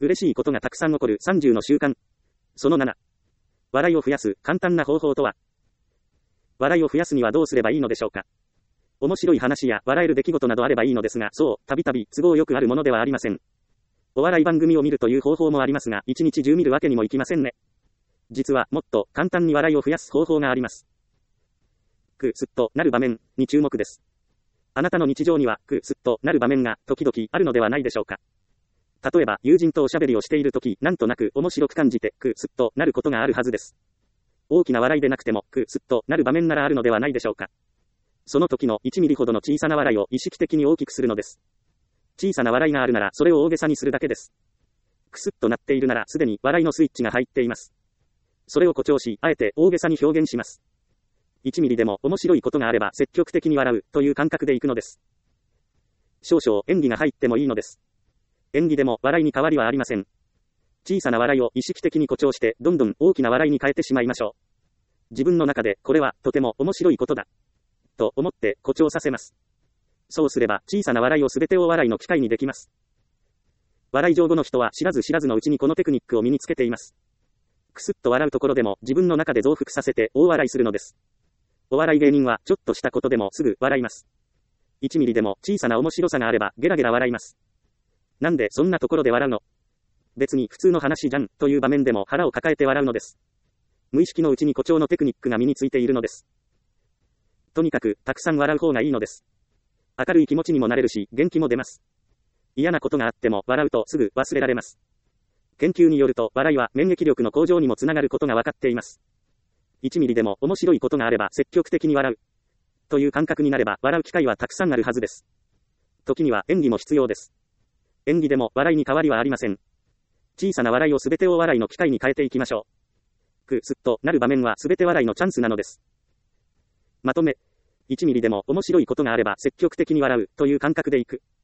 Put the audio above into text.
嬉しいことがたくさん起こる30の習慣。その7。笑いを増やす簡単な方法とは。笑いを増やすにはどうすればいいのでしょうか。面白い話や笑える出来事などあればいいのですが、そう、たびたび都合よくあるものではありません。お笑い番組を見るという方法もありますが、一日中見るわけにもいきませんね。実は、もっと簡単に笑いを増やす方法があります。くすっとなる場面に注目です。あなたの日常にはくすっとなる場面が時々あるのではないでしょうか。例えば、友人とおしゃべりをしているとき、なんとなく面白く感じてくすっとなることがあるはずです。大きな笑いでなくてもくすっとなる場面ならあるのではないでしょうか。その時の1ミリほどの小さな笑いを意識的に大きくするのです。小さな笑いがあるならそれを大げさにするだけです。くすっとなっているならすでに笑いのスイッチが入っています。それを誇張し、あえて大げさに表現します。1ミリでも面白いことがあれば積極的に笑うという感覚でいくのです。少々演技が入ってもいいのです。演技でも笑いに変わりはありません。小さな笑いを意識的に誇張してどんどん大きな笑いに変えてしまいましょう。自分の中でこれはとても面白いことだと思って誇張させます。そうすれば小さな笑いをすべて大笑いの機会にできます。笑い上手の人は知らず知らずのうちにこのテクニックを身につけています。くすっと笑うところでも自分の中で増幅させて大笑いするのです。お笑い芸人はちょっとしたことでもすぐ笑います。1ミリでも小さな面白さがあればゲラゲラ笑います。なんでそんなところで笑うの？別に普通の話じゃんという場面でも腹を抱えて笑うのです。無意識のうちに誇張のテクニックが身についているのです。とにかくたくさん笑う方がいいのです。明るい気持ちにもなれるし元気も出ます。嫌なことがあっても笑うとすぐ忘れられます。研究によると笑いは免疫力の向上にもつながることが分かっています。1ミリでも面白いことがあれば積極的に笑うという感覚になれば笑う機会はたくさんあるはずです。時には演技も必要です。演技でも笑いに変わりはありません。小さな笑いをすべて大笑いの機会に変えていきましょう。くすっとなる場面はすべて笑いのチャンスなのです。まとめ。1ミリでも面白いことがあれば積極的に笑うという感覚でいく。